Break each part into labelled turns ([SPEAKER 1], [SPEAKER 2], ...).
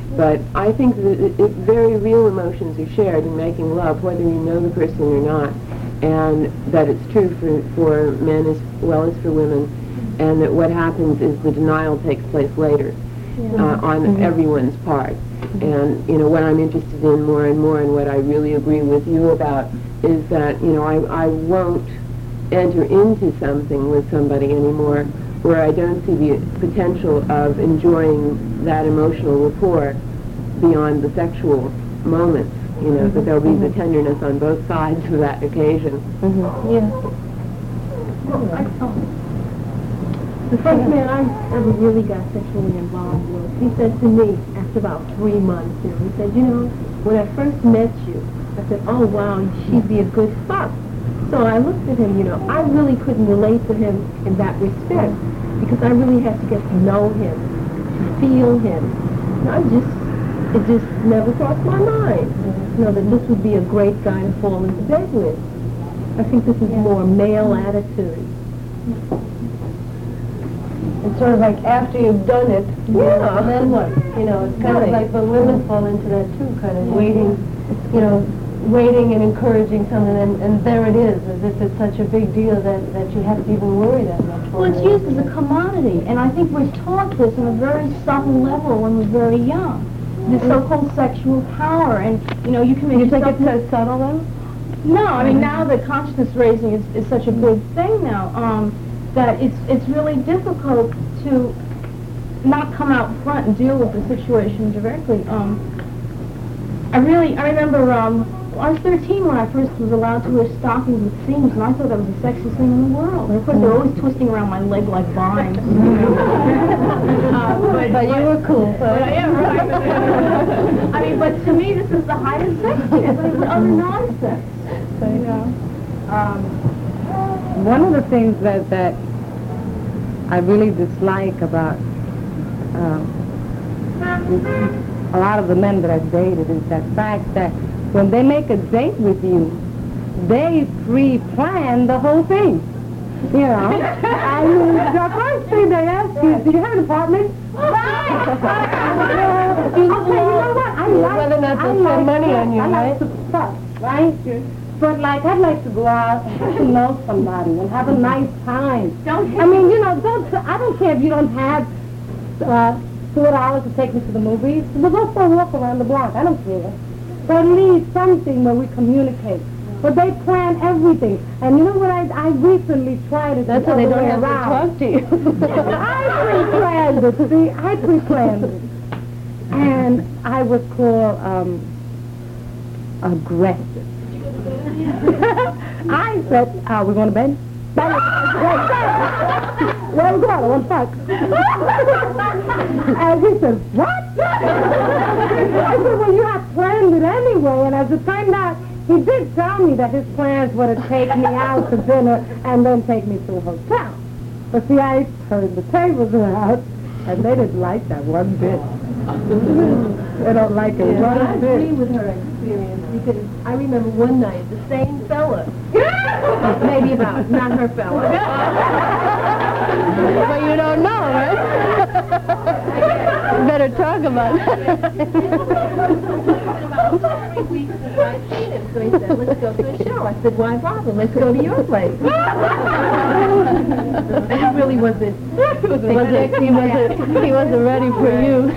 [SPEAKER 1] But I think that very real emotions are shared in making love, whether you know the person or not, and that it's true for men as well as for women, and that what happens is the denial takes place later on everyone's part. And, you know, what I'm interested in more and more, and what I really agree with you about, is that, you know, I won't enter into something with somebody anymore where I don't see the potential of enjoying that emotional rapport beyond the sexual moments, you know, that there'll be the tenderness on both sides of that occasion.
[SPEAKER 2] The first man I ever really got sexually involved with, he said to me after about 3 months, you know, he said, you know, when I first met you, I said, oh wow, she'd be a good fuck. So I looked at him, you know, I really couldn't relate to him in that respect because I really had to get to know him, to feel him. And it just never crossed my mind, you know, that this would be a great guy to fall into bed with. I think this is more male attitude.
[SPEAKER 3] It's sort of like after you've done it, and then what? You know, it's kind of like when women fall into that too, kind of waiting, you know, waiting and encouraging something, and there it is, as if it's such a big deal that you have to even worry that much.
[SPEAKER 4] Well, it's used as a commodity, and I think we're taught this on a very subtle level when we're very young. The so-called sexual power, and, you know, you can make yourself...
[SPEAKER 3] You think it's so subtle, then?
[SPEAKER 4] No, I mean, now that consciousness raising is such a big thing now, that it's really difficult to not come out front and deal with the situation directly. I remember I was 13 when I first was allowed to wear stockings with seams, and I thought that was the sexiest thing in the world. And of course, they were always twisting around my leg like vines.
[SPEAKER 3] But you were cool.
[SPEAKER 4] Yeah, right. I mean, but to me, this is the height of sex. It's utter nonsense. So, you know.
[SPEAKER 3] One of the things that I really dislike about a lot of the men that I've dated is that fact that when they make a date with you, they pre-plan the whole thing. You know, I mean, the first thing they ask you is, do you have an apartment? Okay, you know what?
[SPEAKER 4] Whether or not they spend money on you,
[SPEAKER 3] I like to fuck, right? But like, I'd like to go out and get to know somebody and have a nice time. I mean, you know, I don't care if you don't have $4 to take me to the movies. We'll go for a walk around the block. I don't care. But at least something where we communicate. But they plan everything. And you know what I recently tried it.
[SPEAKER 4] That's why they don't have to talk to you.
[SPEAKER 3] I pre-planned it. See, I pre-planned it. And I was called aggressive. I said, are we going to bed? Where are we going? I want to fuck. And he said, what? I said, well, you have planned it anyway. And as it turned out, he did tell me that his plans were to take me out to dinner and then take me to a hotel. But see, I turned the tables around, and they didn't like that one bit. They don't like it one
[SPEAKER 2] I
[SPEAKER 3] bit.
[SPEAKER 2] agree with her experience because I remember one night the same fella, maybe about, not her fella.
[SPEAKER 4] But you don't know, right? You better talk about it.
[SPEAKER 2] About 3 weeks since I'd seen him, so he said, let's go to a show. I said, why bother? Let's go to your place. And he really wasn't.
[SPEAKER 4] He wasn't ready for you.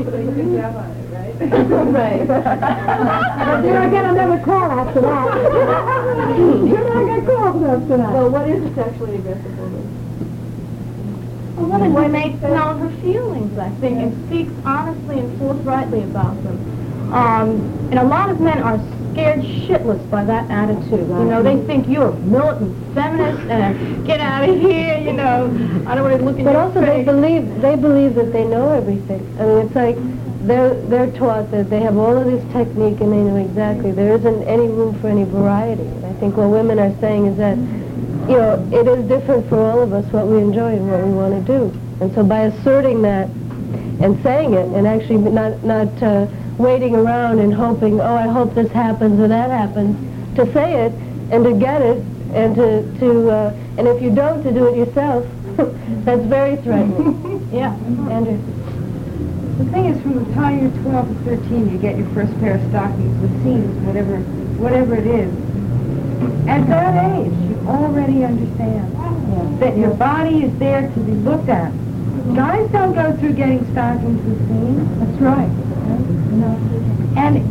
[SPEAKER 2] Right.
[SPEAKER 3] But then again, I never call after that. You never get calls after that.
[SPEAKER 2] Well, what is a sexually aggressive woman?
[SPEAKER 4] A woman who makes known her feelings, I think, and speaks honestly and forthrightly about them. And a lot of men are scared shitless by that attitude. You know, they think you're a militant feminist and get out of here, you know. I don't want to look at
[SPEAKER 3] But
[SPEAKER 4] your
[SPEAKER 3] also
[SPEAKER 4] face.
[SPEAKER 3] they believe that they know everything. I mean, it's like they're taught that they have all of this technique and they know exactly. There isn't any room for any variety. And I think what women are saying is that, you know, it is different for all of us what we enjoy and what we want to do. And so by asserting that and saying it and actually not waiting around and hoping, oh, I hope this happens or that happens, to say it and to get it and and if you don't, to do it yourself, that's very threatening.
[SPEAKER 4] Yeah.
[SPEAKER 3] Andrew.
[SPEAKER 5] The thing is, from the time you're 12 to 13, you get your first pair of stockings with seams, whatever it is. At that age, you already understand that your body is there to be looked at. Guys don't go through getting stockings with seams. That's right. And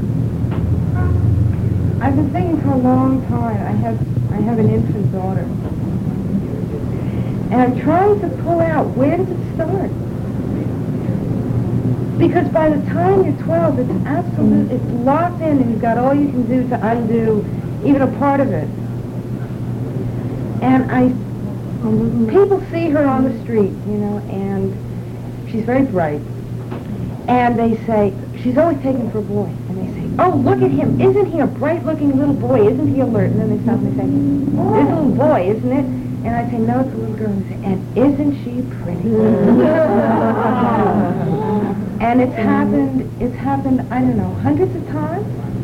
[SPEAKER 5] I've been thinking for a long time. I have an infant daughter, and I'm trying to pull out, where does it start? Because by the time you're 12, it's absolute, it's locked in, and you've got all you can do to undo even a part of it. And people see her on the street, and she's very bright. And they say, she's always taken for a boy. And they say, oh, look at him. Isn't he a bright-looking little boy? Isn't he alert? And then they stop and they say, it's a little boy, isn't it? And I say, no, it's a little girl. And they say, and isn't she pretty? And it's happened, I don't know, hundreds of times.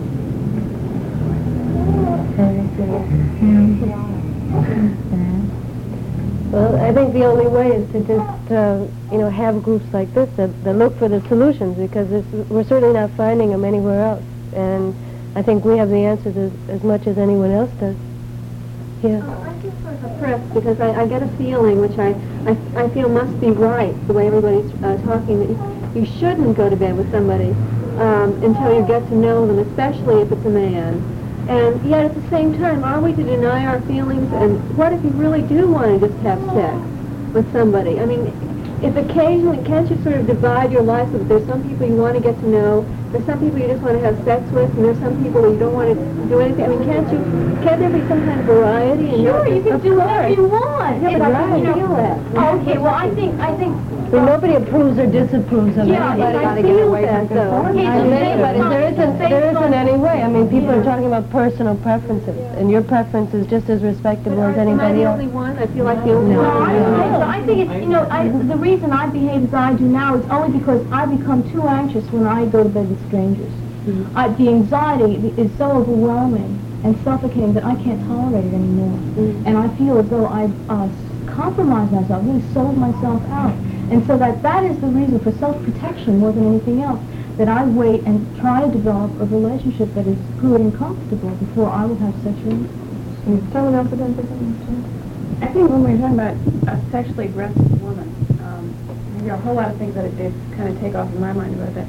[SPEAKER 3] Well, I think the only way is to just, have groups like this that look for the solutions, because we're certainly not finding them anywhere else. And I think we have the answers as much as anyone else does. Yeah.
[SPEAKER 2] I feel sort of oppressed because I get a feeling, which I feel must be right, the way everybody's talking, that you shouldn't go to bed with somebody until you get to know them, especially if it's a man. And yet at the same time, are we to deny our feelings? And what if you really do want to just have sex with somebody? I mean, if occasionally, can't you sort of divide your life so that there's some people you want to get to know, there's some people you just want to have sex with, and there's some people you don't want to do anything? I mean, can't there be some kind of variety?
[SPEAKER 4] Sure, you can do whatever you want.
[SPEAKER 2] Yeah, but I don't feel that.
[SPEAKER 4] Okay, well, I think.
[SPEAKER 3] Nobody approves or disapproves of
[SPEAKER 4] Yeah,
[SPEAKER 3] anybody.
[SPEAKER 4] I feel that, though.
[SPEAKER 3] There isn't any way. I mean, people are talking about personal preferences, and your preference is just as respectable as anybody else.
[SPEAKER 2] Am I the only one? I feel like the only one.
[SPEAKER 4] I think it's, the reason I behave as I do now is only because I become too anxious when I go to bed with strangers. The anxiety is so overwhelming and suffocating that I can't tolerate it anymore. And I feel as though I've compromised myself, really sold myself out. And so that is the reason for self-protection more than anything else, that I wait and try to develop a relationship that is good and comfortable before I will have sexual intercourse.
[SPEAKER 2] Someone else again for something?
[SPEAKER 6] I think when we're talking about a sexually aggressive woman, there are a whole lot of things that it did kind of take off in my mind about that.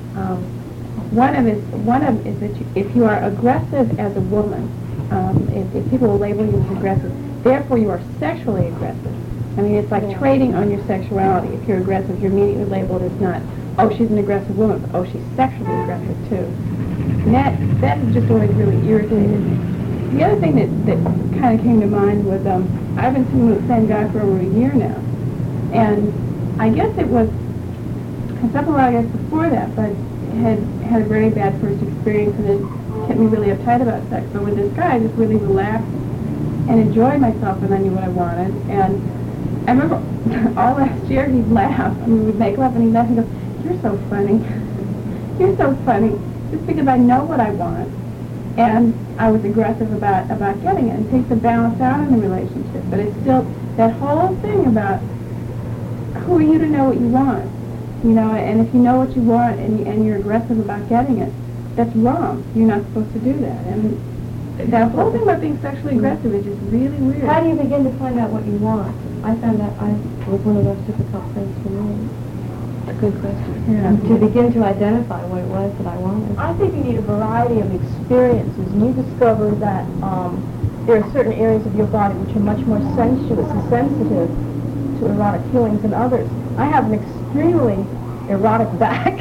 [SPEAKER 6] One of them is that if you are aggressive as a woman, if people will label you as aggressive, therefore you are sexually aggressive. I mean, it's like trading on your sexuality. If you're aggressive, you're immediately labeled as not, oh, she's an aggressive woman, but oh, she's sexually aggressive too. And that has just always really irritated me. The other thing that kind of came to mind was I've been sleeping with the same guy for over a year now, and I guess it was something I guess before that, but had a very bad first experience, and it kept me really uptight about sex. But with this guy, I just really relaxed and enjoyed myself, and I knew what I wanted. And I remember all last year he'd laugh. I mean, we'd make love, and he'd laugh and go, "You're so funny. You're so funny." Just because I know what I want, and I was aggressive about getting it. It takes a balance out in the relationship, but it's still that whole thing about who are you to know what you want, and if you know what you want and you're aggressive about getting it, that's wrong. You're not supposed to do that. And that whole thing about being sexually aggressive is just really weird.
[SPEAKER 2] How do you begin to find out what you want? I found that was one of those difficult things for me.
[SPEAKER 1] A good question.
[SPEAKER 2] Yeah. To begin to identify what it was that I wanted.
[SPEAKER 4] I think you need a variety of experiences, and you discover that there are certain areas of your body which are much more sensuous and sensitive to erotic feelings than others. I have an extremely erotic back,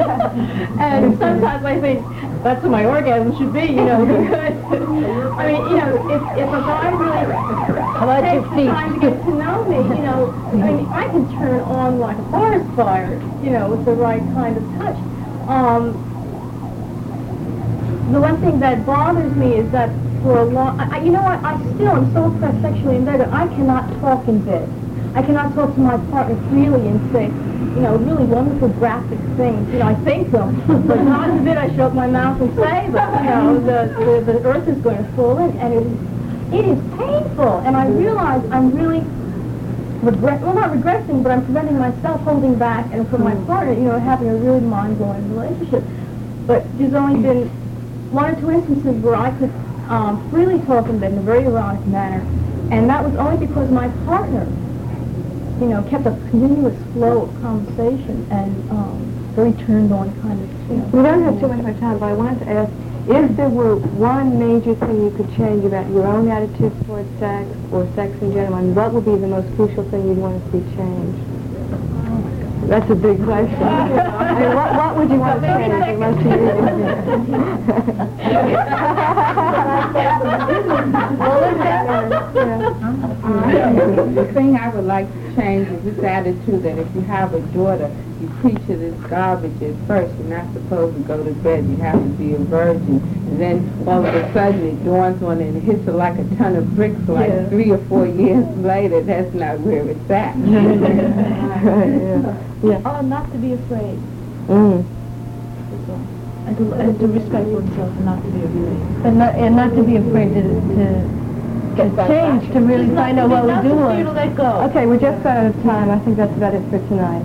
[SPEAKER 4] and sometimes I think that's what my orgasm should be, I mean, if a guy really takes the time to get to know me, I mean, I can turn on like a forest fire, with the right kind of touch. The one thing that bothers me is that for a long, I still am so oppressed sexually in bed that I cannot talk in bed. I cannot talk to my partner freely and say, really wonderful graphic things. I think them, but not in bed I show up my mouth and say them. The earth is going to fall in, and it is painful. And I realize I'm really not regressing, but I'm preventing myself holding back, and for my partner, having a really mind-blowing relationship. But there's only been one or two instances where I could freely talk in a very erotic manner, and that was only because my partner, kept a continuous flow of conversation and very turned on kind of.
[SPEAKER 5] We don't have too much more time, but I wanted to ask, if there were one major thing you could change about your own attitude towards sex or sex in general, what would be the most crucial thing you'd want to see changed? That's a big question. I mean, what would you want to change? It must be
[SPEAKER 6] The thing I would like to change is this attitude that if you have a daughter, you preach her this garbage at first. You're not supposed to go to bed. You have to be a virgin. And then all of a sudden it dawns on her and it hits her like a ton of bricks like 3 or 4 years later. That's not where it's at.
[SPEAKER 4] Oh, not to be afraid.
[SPEAKER 5] Mm.
[SPEAKER 4] And to respect oneself and not to be afraid.
[SPEAKER 2] And not to be afraid to change, to really find out what we're doing.
[SPEAKER 4] Let go.
[SPEAKER 5] Okay, we're just about out of time. I think that's about it for tonight.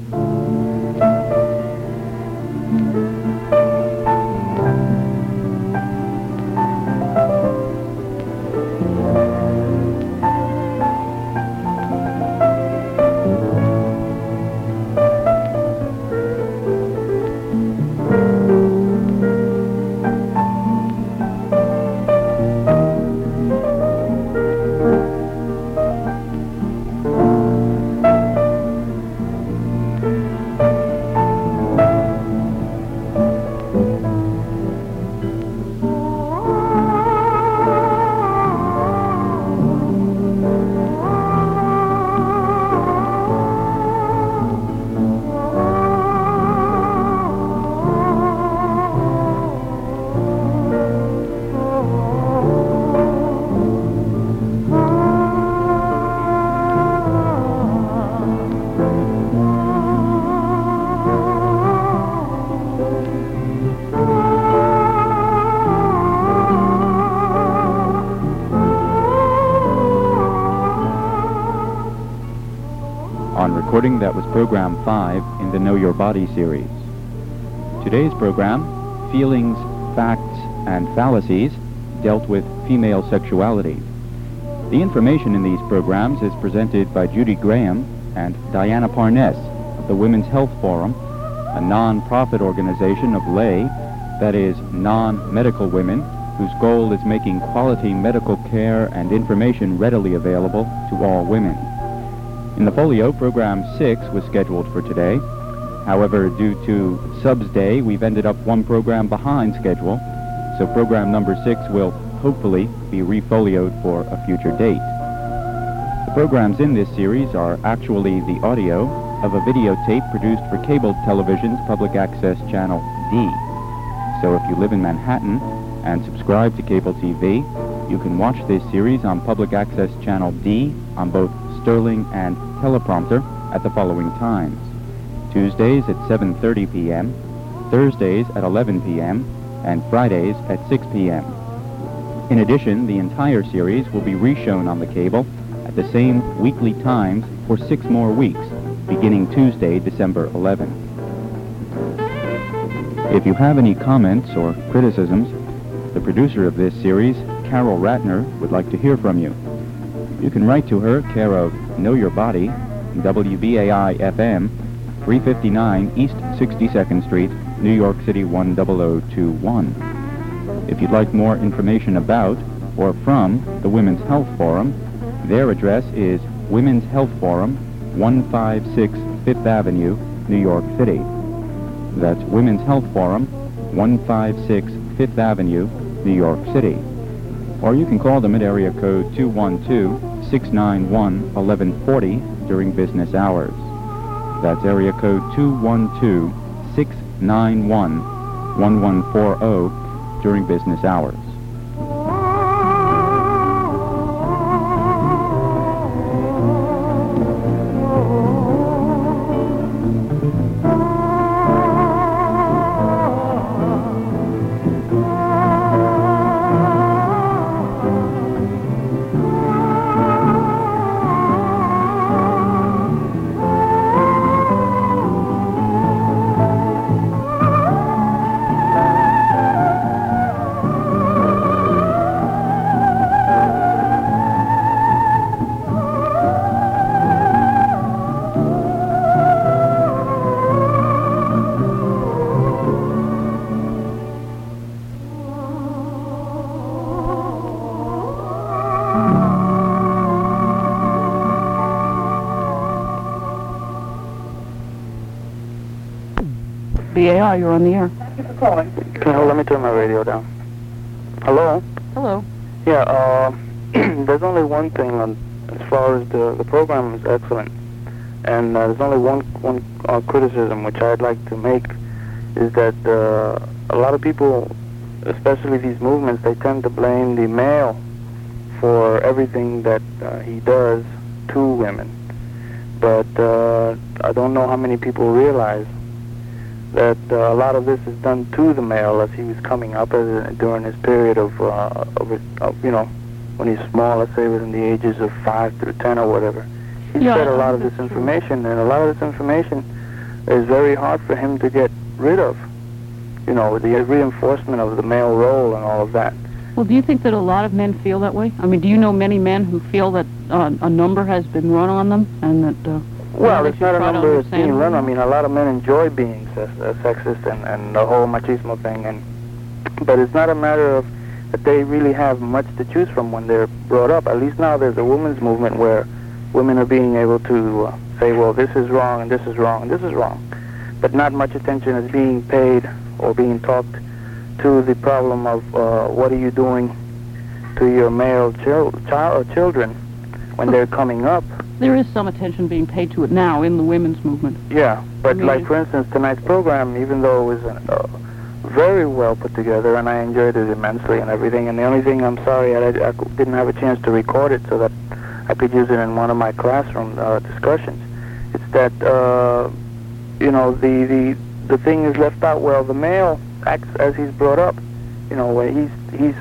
[SPEAKER 7] Recording that was Program 5 in the Know Your Body series. Today's program, Feelings, Facts, and Fallacies, dealt with female sexuality. The information in these programs is presented by Judy Graham and Diana Parness of the Women's Health Forum, a non-profit organization of lay, that is, non-medical women, whose goal is making quality medical care and information readily available to all women. In the folio, Program 6 was scheduled for today. However, due to Subs Day, we've ended up one program behind schedule, so program number 6 will hopefully be refolioed for a future date. The programs in this series are actually the audio of a videotape produced for cable television's public access channel D. So if you live in Manhattan and subscribe to cable TV, you can watch this series on public access channel D on both Sterling and teleprompter at the following times: Tuesdays at 7:30 p.m., Thursdays at 11 p.m., and Fridays at 6 p.m. In addition, the entire series will be reshown on the cable at the same weekly times for 6 more weeks, beginning Tuesday, December 11th. If you have any comments or criticisms, the producer of this series, Carol Ratner, would like to hear from you. You can write to her, care of Know Your Body, WBAI-FM, 359 East 62nd Street, New York City 10021. If you'd like more information about or from the Women's Health Forum, their address is Women's Health Forum, 156 Fifth Avenue, New York City. That's Women's Health Forum, 156 Fifth Avenue, New York City. Or you can call them at area code 212-691-1140 during business hours. That's area code 212-691-1140 during business hours.
[SPEAKER 8] BAI, you're on the air.
[SPEAKER 9] Thank you for calling. Okay, hold, let me turn my radio down. Hello?
[SPEAKER 8] Hello.
[SPEAKER 9] Yeah, there's only one thing as far as the program is excellent. And there's only one criticism which I'd like to make is that a lot of people, especially these movements, they tend to blame the male for everything that he does to women. But I don't know how many people realize that a lot of this is done to the male as he was coming up during his period of you know, when he's small, let's say within the ages of 5 through 10 or whatever. He said a lot of this information, and a lot of this information is very hard for him to get rid of. You know, the reinforcement of the male role and all of that.
[SPEAKER 8] Well, do you think that a lot of men feel that way? I mean, do you know many men who feel that a number has been run on them, and that...
[SPEAKER 9] well, it's not a number that's being run. I mean, a lot of men enjoy being sexist and the whole machismo thing, but it's not a matter of that they really have much to choose from when they're brought up. At least now there's a women's movement where women are being able to say, well, this is wrong, and this is wrong, and this is wrong. But not much attention is being paid or being talked to the problem of what are you doing to your male children when they're coming up.
[SPEAKER 8] There is some attention being paid to it now in the women's movement.
[SPEAKER 9] Yeah, but like, for instance, tonight's program, even though it was very well put together, and I enjoyed it immensely and everything, and the only thing, I'm sorry, I didn't have a chance to record it so that I could use it in one of my classroom discussions. It's that, you know, the thing is left out. Well, the male acts as he's brought up. You know, when he's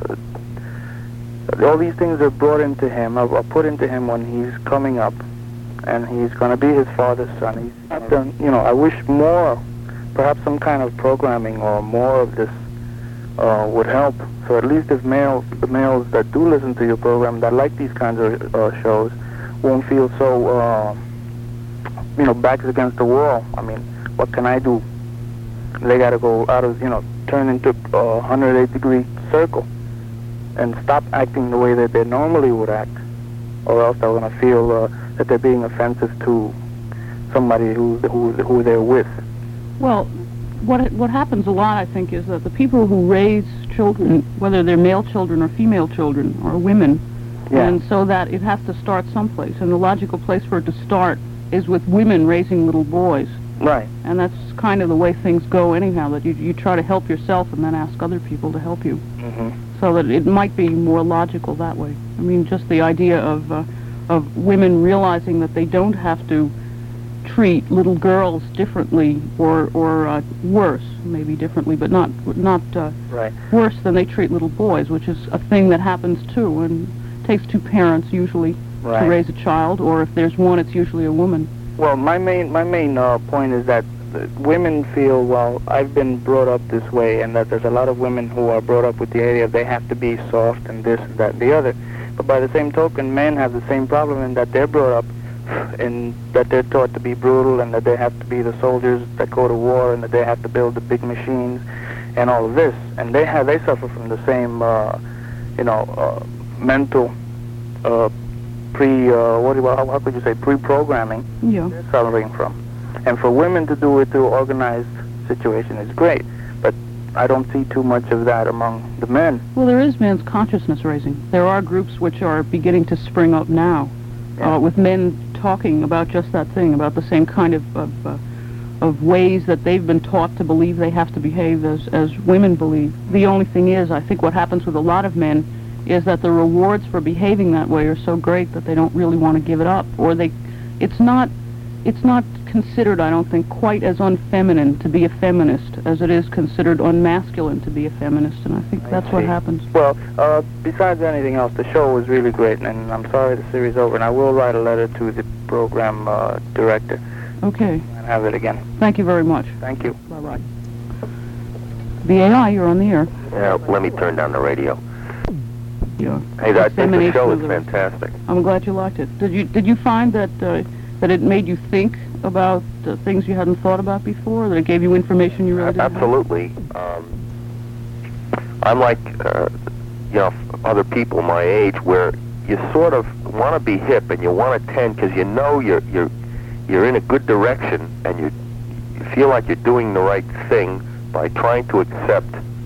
[SPEAKER 9] all these things are brought into him, are put into him when he's coming up, and he's going to be his father's son. You know, I wish more, perhaps some kind of programming or more of this would help. So at least if the males that do listen to your program, that like these kinds of shows, won't feel so, you know, backs against the wall. I mean, what can I do? They got to go out of, you know, turn into a 108-degree circle and stop acting the way that they normally would act, or else they're going to feel that they're being offensive to somebody who they're with.
[SPEAKER 8] Well, what happens a lot, I think, is that the people who raise children, whether they're male children or female children, are women, and so that it has to start someplace, and the logical place for it to start is with women raising little boys.
[SPEAKER 9] Right.
[SPEAKER 8] And that's kind of the way things go anyhow, that you try to help yourself and then ask other people to help you.
[SPEAKER 9] Mm-hmm.
[SPEAKER 8] So that it might be more logical that way. I mean, just the idea of women realizing that they don't have to treat little girls differently or worse, maybe differently, but not
[SPEAKER 9] right.
[SPEAKER 8] worse than they treat little boys, which is a thing that happens too, and takes two parents usually
[SPEAKER 9] right.
[SPEAKER 8] to raise a child, or if there's one, it's usually a woman.
[SPEAKER 9] Well, my main point is that women feel, well, I've been brought up this way, and that there's a lot of women who are brought up with the idea they have to be soft and this and that and the other. But by the same token, men have the same problem in that they're brought up in that they're taught to be brutal, and that they have to be the soldiers that go to war, and that they have to build the big machines and all of this. And they suffer from the same, you know, mental how could you say, pre-programming they're suffering from. And for women to do it through organized situation is great, but I don't see too much of that among the men.
[SPEAKER 8] Well, there is men's consciousness raising. There are groups which are beginning to spring up now, with men talking about just that thing, about the same kind of ways that they've been taught to believe they have to behave as women believe. The only thing is, I think what happens with a lot of men is that the rewards for behaving that way are so great that they don't really want to give it up, or it's not considered, I don't think, quite as unfeminine to be a feminist as it is considered unmasculine to be a feminist, and I think that's what happens.
[SPEAKER 9] Well, besides anything else, the show was really great, and I'm sorry the series is over, and I will write a letter to the program director.
[SPEAKER 8] Okay.
[SPEAKER 9] And have it again.
[SPEAKER 8] Thank you very much.
[SPEAKER 9] Thank you.
[SPEAKER 8] Bye-bye. BAI, you're on the air.
[SPEAKER 10] Yeah, let me turn down the radio.
[SPEAKER 8] Yeah.
[SPEAKER 10] Hey, I think the show is fantastic.
[SPEAKER 8] I'm glad you liked it. Did you find that it made you think about things you hadn't thought about before, that it gave you information you really didn't
[SPEAKER 10] Absolutely. I'm like, you know, other people my age, where you sort of want to be hip and you want to attend because you know you're in a good direction, and you feel like you're doing the right thing by trying to accept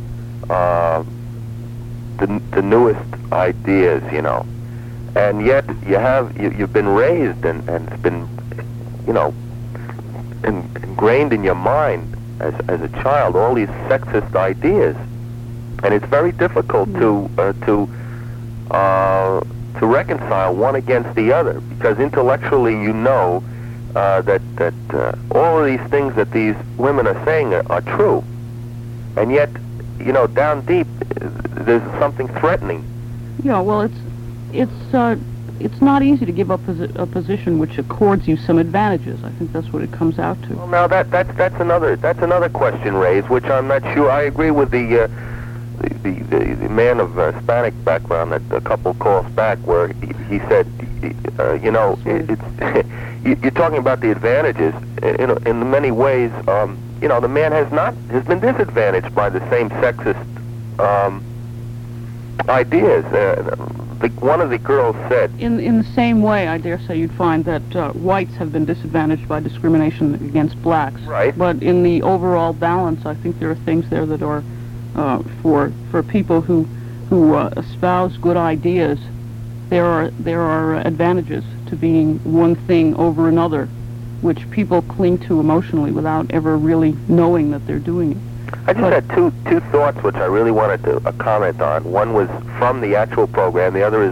[SPEAKER 10] the newest ideas, you know. And yet you've been raised and it's been, you know, ingrained in your mind as a child, all these sexist ideas, and it's very difficult to reconcile one against the other, because intellectually you know that all of these things that these women are saying are true, and yet, you know, down deep there's something threatening.
[SPEAKER 8] Yeah, well, it's not easy to give up a position which accords you some advantages. I think that's what it comes out to.
[SPEAKER 10] Well, now that's another question raised, which I'm not sure. I agree with the man of Hispanic background that a couple calls back, where he said, you know, you're talking about the advantages. In many ways, you know, the man has been disadvantaged by the same sexist ideas. One of the girls said,
[SPEAKER 8] in the same way, I dare say you'd find that whites have been disadvantaged by discrimination against blacks.
[SPEAKER 10] Right.
[SPEAKER 8] But in the overall balance, I think there are things there that are for people who espouse good ideas. There are advantages to being one thing over another, which people cling to emotionally without ever really knowing that they're doing it.
[SPEAKER 10] I just had two thoughts which I really wanted to comment on. One was from the actual program. The other is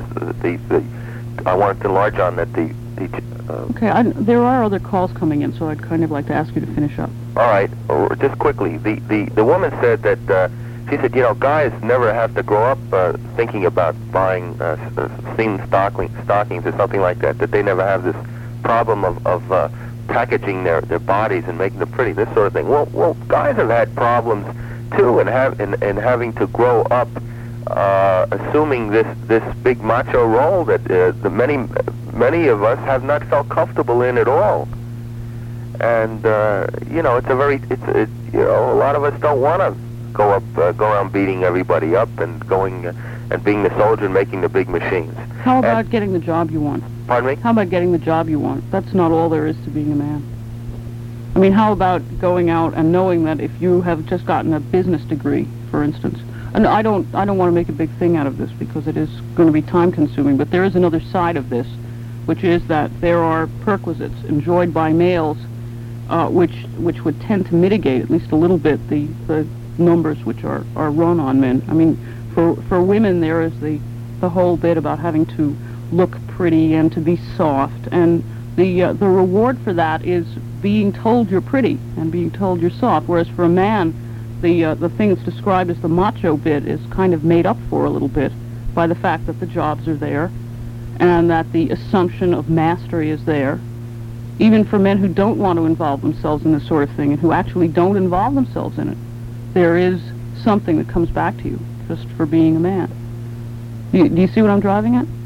[SPEAKER 10] I wanted to enlarge on that
[SPEAKER 8] Okay, there are other calls coming in, so I'd kind of like to ask you to finish up.
[SPEAKER 10] All right, just quickly. The woman said that she said, you know, guys never have to grow up thinking about buying seam stockings or something like that. That they never have this problem of packaging their bodies and making them pretty, this sort of thing. Well, guys have had problems too, and having to grow up assuming this big macho role that the many of us have not felt comfortable in at all. And you know, you know, a lot of us don't want to go around beating everybody up and going and being the soldier and making the big machines.
[SPEAKER 8] How about getting the job you want?
[SPEAKER 10] Pardon me?
[SPEAKER 8] How about getting the job you want? That's not all there is to being a man. I mean, how about going out and knowing that if you have just gotten a business degree, for instance, and I don't want to make a big thing out of this because it is going to be time consuming, but there is another side of this, which is that there are perquisites enjoyed by males which would tend to mitigate at least a little bit the numbers which are run on men. I mean, for women there is the whole bit about having to look pretty and to be soft, and the reward for that is being told you're pretty and being told you're soft, whereas for a man the thing that's described as the macho bit is kind of made up for a little bit by the fact that the jobs are there and that the assumption of mastery is there. Even for men who don't want to involve themselves in this sort of thing and who actually don't involve themselves in it, there is something that comes back to you just for being a man. Do you see what I'm driving at?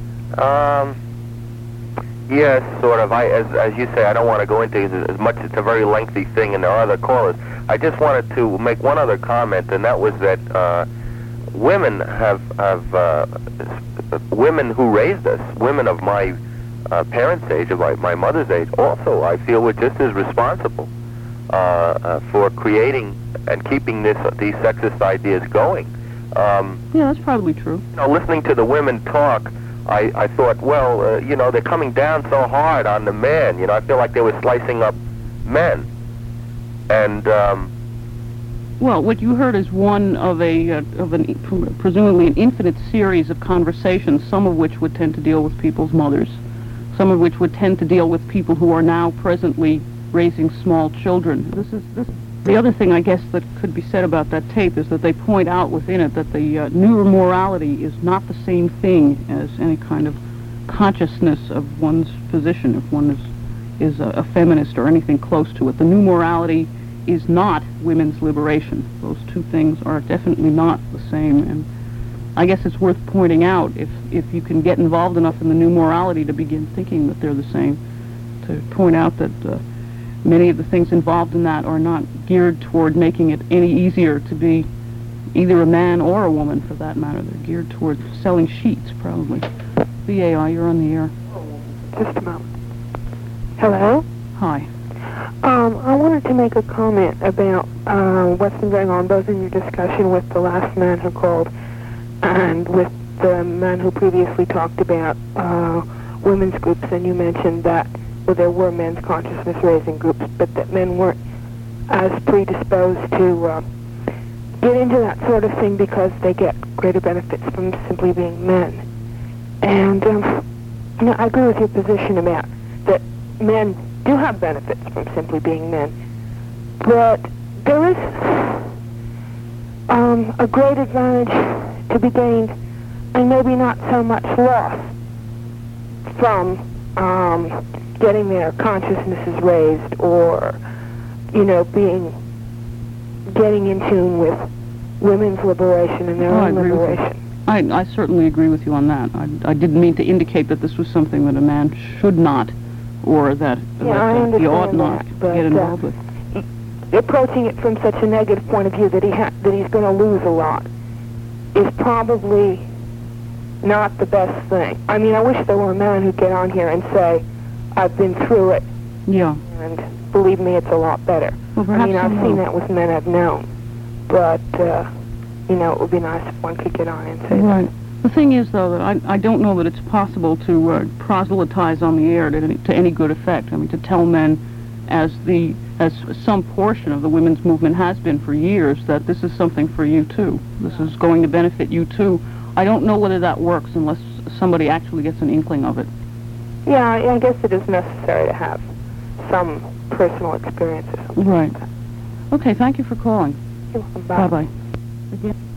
[SPEAKER 10] Yes, sort of. As you say, I don't want to go into it as much. It's a very lengthy thing, and there are other callers. I just wanted to make one other comment, and that was that women women who raised us, women of my parents' age, of my mother's age, also I feel were just as responsible for creating and keeping these sexist ideas going.
[SPEAKER 8] Yeah, that's probably true.
[SPEAKER 10] You know, listening to the women talk, I thought, well, you know, they're coming down so hard on the men. You know, I feel like they were slicing up men. And
[SPEAKER 8] well, what you heard is one of presumably an infinite series of conversations, some of which would tend to deal with people's mothers, some of which would tend to deal with people who are now presently raising small children. The other thing, I guess, that could be said about that tape is that they point out within it that the new morality is not the same thing as any kind of consciousness of one's position, if one is a feminist or anything close to it. The new morality is not women's liberation. Those two things are definitely not the same, and I guess it's worth pointing out, if you can get involved enough in the new morality to begin thinking that they're the same, to point out that many of the things involved in that are not geared toward making it any easier to be either a man or a woman, for that matter. They're geared toward selling sheets, probably. VAI, you're on the air.
[SPEAKER 11] Just a moment. Hello?
[SPEAKER 8] Hi.
[SPEAKER 11] I wanted to make a comment about what's been going on, both in your discussion with the last man who called and with the man who previously talked about women's groups, and you mentioned that there were men's consciousness-raising groups, but that men weren't as predisposed to get into that sort of thing because they get greater benefits from simply being men. And I agree with your position about that men do have benefits from simply being men, but there is a great advantage to be gained, and maybe not so much loss, from getting their consciousnesses raised, or getting in tune with women's liberation and their own liberation.
[SPEAKER 8] I certainly agree with you on that. I didn't mean to indicate that this was something that a man should not, or that he ought not get involved with.
[SPEAKER 11] Approaching it from such a negative point of view that he's going to lose a lot is probably not the best thing. I mean, I wish there were a man who'd get on here and say, I've been through it.
[SPEAKER 8] Yeah.
[SPEAKER 11] And believe me, it's a lot better.
[SPEAKER 8] Well,
[SPEAKER 11] I mean, I've seen that with men I've known. But, it would be nice if one could get on and say
[SPEAKER 8] that. The thing is, though, that I don't know that it's possible to proselytize on the air to any good effect. I mean, to tell men, as some portion of the women's movement has been for years, that this is something for you, too. This is going to benefit you, too. I don't know whether that works unless somebody actually gets an inkling of it.
[SPEAKER 11] Yeah, I guess it is necessary to have some personal experience or something.
[SPEAKER 8] Right. Okay, thank you for calling.
[SPEAKER 11] You're welcome. Bye.
[SPEAKER 8] Bye-bye.